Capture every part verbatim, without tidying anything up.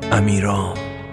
امیرام.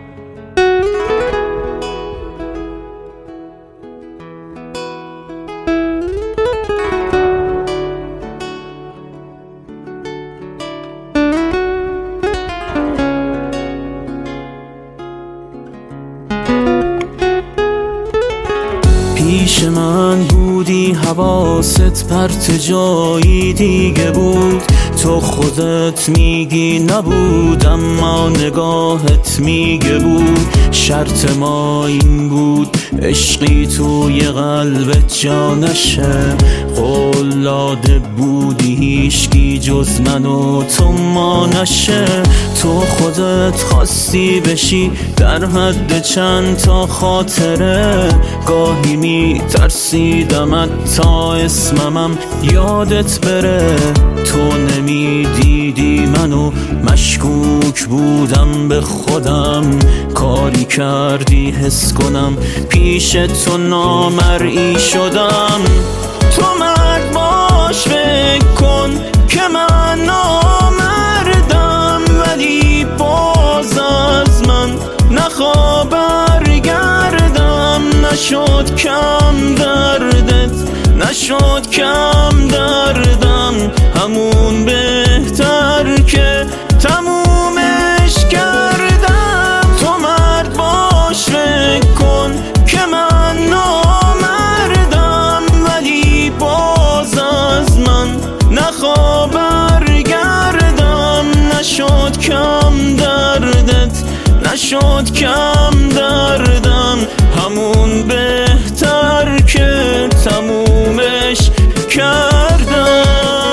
پیش من بودی حواست پرت جایی دیگه بود، تو خودت میگی نبود اما نگاهت میگه بود. شرط ما این بود عشقی توی قلبت جا نشه، قول داده بودی هیچکی جز من و تو ما نشه. تو خودت خواستی بشی در حد چند تا خاطره، گاهی می ترسیدم تا اسممم یادت بره. تو نمی دیدی منو مشکوک بودم به خودم، کاری کردی حس کنم پیش تو نامرئی شدم. تو مرد باش فکر کن که من نامردم، ولی باز از من نخوا برگردم. نشد کم دردت، نشد کم دردم، همون بهتر که تمومش کردم. تو مرد باش فکر کن که من نامردم، ولی باز از من نخوا برگردم. نشد کم دردت، نشد کم دردم، همون بهتر که تمومش کردم.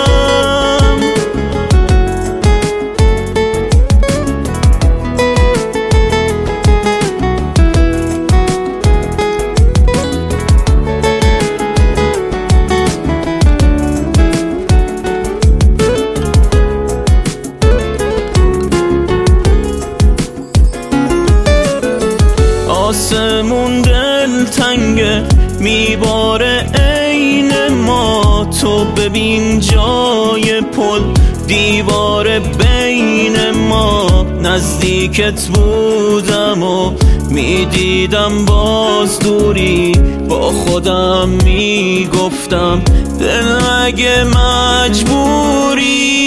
آسمون دل تنگه میباره عین ما، تو ببین جای پل دیوار بین ما. نزدیکت بودم و میدیدم باز دوری، با خودم میگفتم دل اگه مجبوری.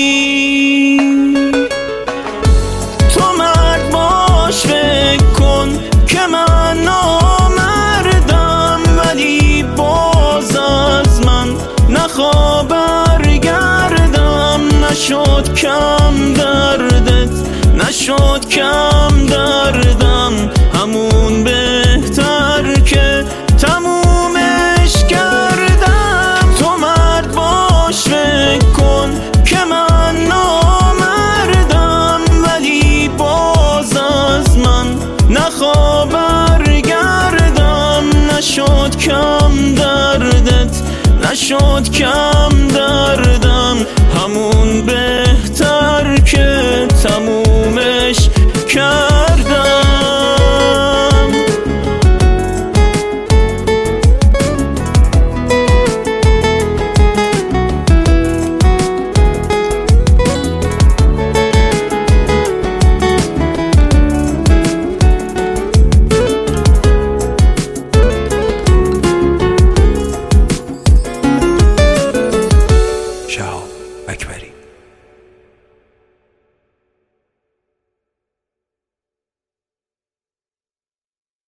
تو مرد باش فکر کن که من نامردم، ولی باز از من نخوا برگردم. نشد کم دردت، نشد کم دردم، همون بهتر که تمومش کردم. تو مرد باش فکر کن که من نامردم، ولی باز از من نخوا برگردم. نشد کم دردت، نشد کم دردم، همون بهتر که تمومش کردم. شهاب اکبری.